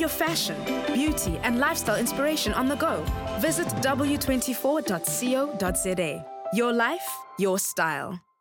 your fashion, beauty, and lifestyle inspiration on the go. Visit w24.co.za. Your life, your style.